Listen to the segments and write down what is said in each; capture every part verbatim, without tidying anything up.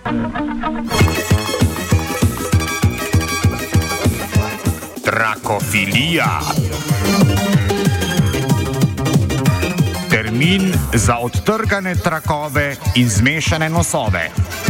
Trakofilija. Termin za odtrgane trakove in zmešane nosove.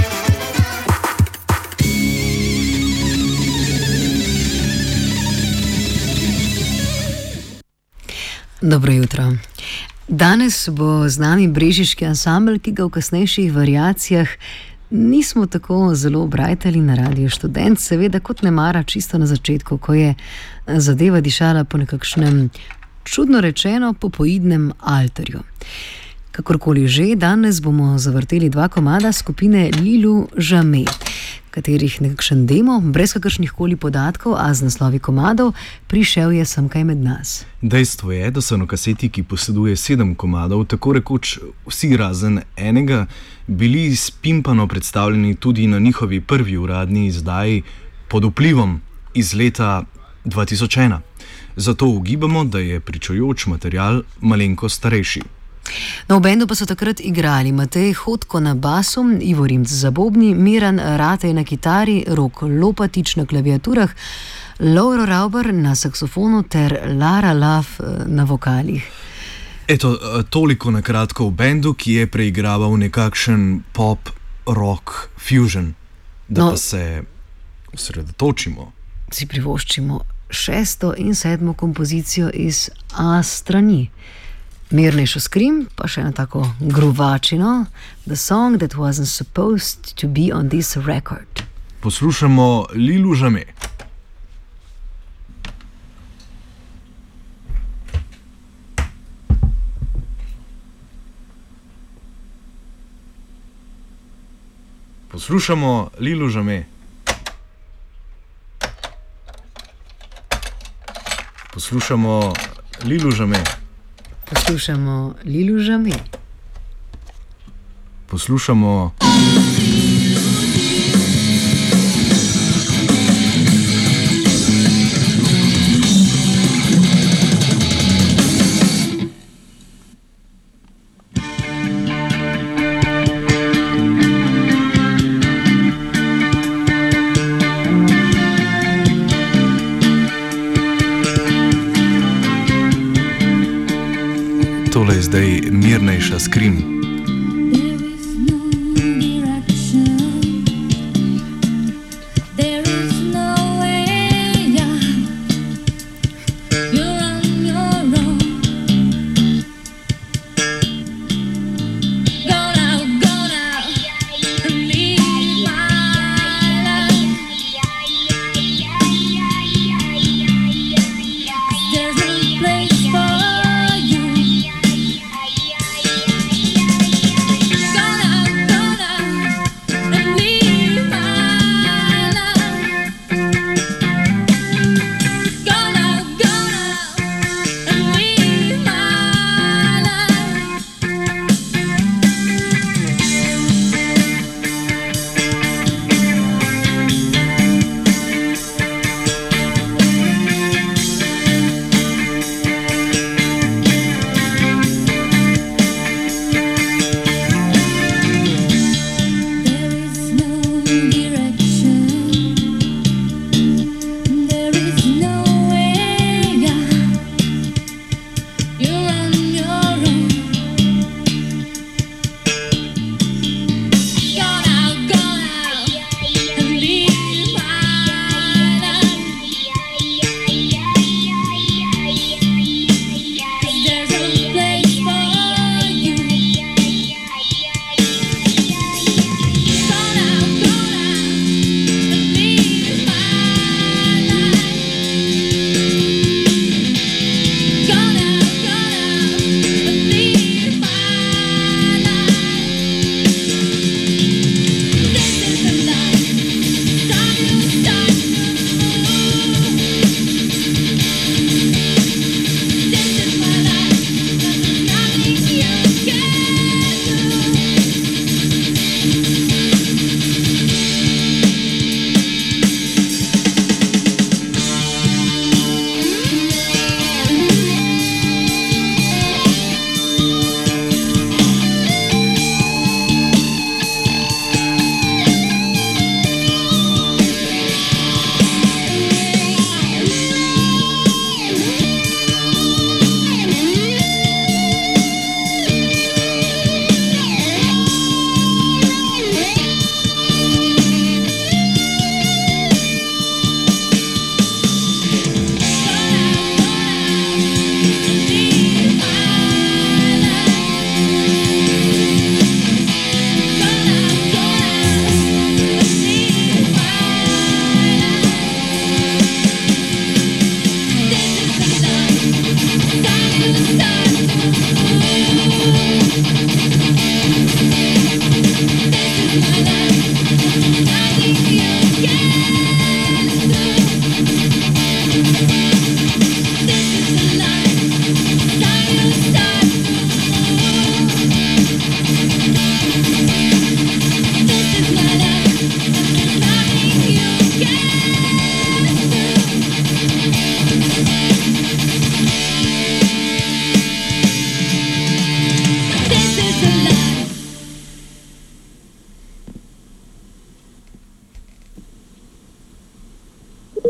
Dobro jutro. Danes bo z nami brežiški ansambel, ki ga v kasnejših variacijah nismo tako zelo brajtali na Radiu Študent, seveda kot ne mara čisto na začetku, ko je zadeva dišala po nekakšnem, čudno rečeno, popoidnem alterju. Kakorkoli že, danes bomo zavrteli dva komada skupine Lilu Žame, katerih nekakšen demo, brez kakršnih koli podatkov, a z naslovi komadov, prišel je semkaj med nas. Dejstvo je, da so na kaseti, ki poseduje sedem komadov, tako rekoč vsi razen enega, bili spimpano predstavljeni tudi na njihovi prvi uradni izdaji pod vplivom iz leta dva tisoč ena. Zato ugibamo, da je pričujoč material malenko starejši. No, v bendu pa so takrat igrali Matej Hotko na basu, Ivo Rimc za bobni, Miran Ratej na kitari, Rok Lopatič na klaviaturah, Lovro Rauber na saksofonu ter Lara Love na vokalih. Eto, toliko na kratko o bendu, ki je preigraval nekakšen pop, rock, fusion. Da no, pa se osredotočimo. Si privoščimo šesto in sedmo kompozicijo iz A strani. Mirnejšo Scream, pa še eno tako gruvačino, The Song That Wasn't Supposed to Be on This Record. Poslušamo Lilu Žame. Poslušamo Lilu Žame. Poslušamo Lilu Žame. Poslušamo Lilu Žame. Poslušamo... Tole je zdaj mirnejša Scream. There's a place for you.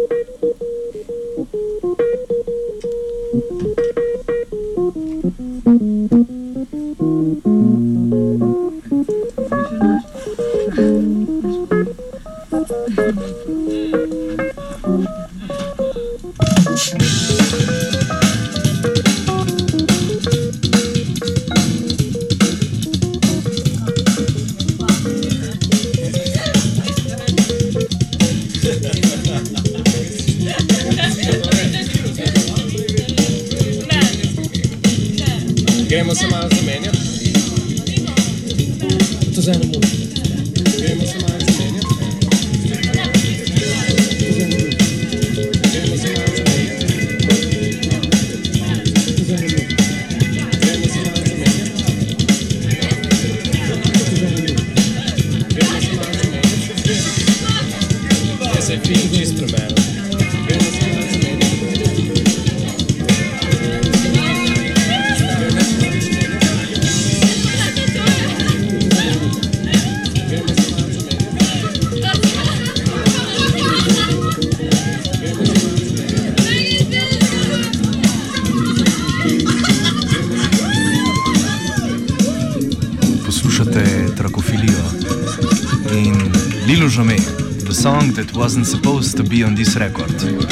Gremo se malo zamenjati. To zdaj ne morem. Gremo se malo zamenjati. Gremo se malo zamenjati. To zdaj ne morem. Gremo se malo zamenjati. To zdaj ne morem. Gremo se malo zamenjati. Ja se je film čist premenil. Gremo se malo zamenjati. Trakofilijo in Lilo Žame, the song that wasn't supposed to be on this record.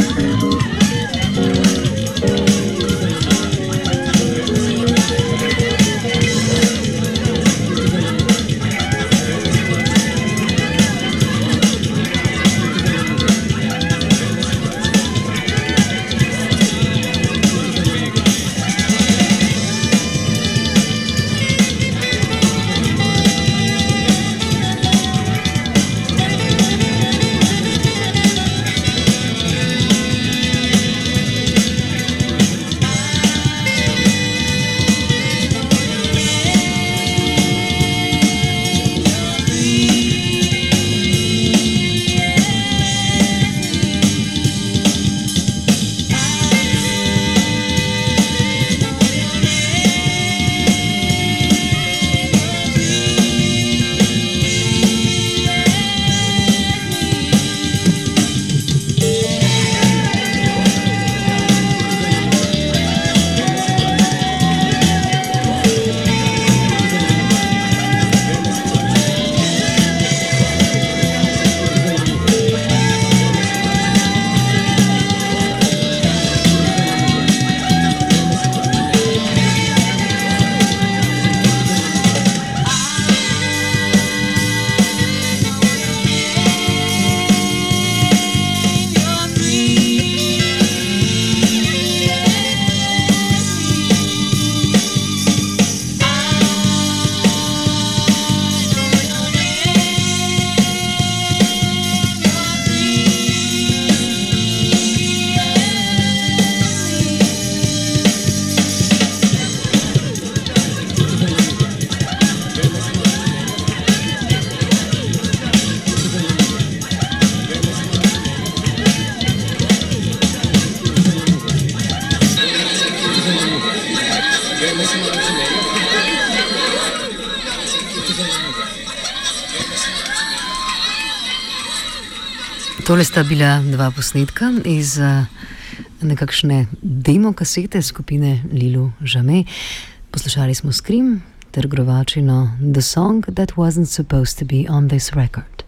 Tole sta bila dva posnetka iz uh, nekakšne demo kasete skupine Lilo Žame. Poslušali smo Scream ter Grovačino The Song That Wasn't Supposed to Be on This Record.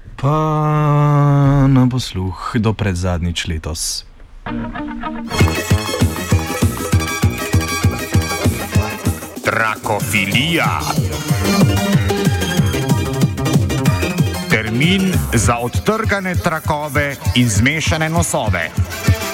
Pa na posluh do predzadnjič letos. Trakofilija. Termin za odtrgane trakove in zmešane nosove.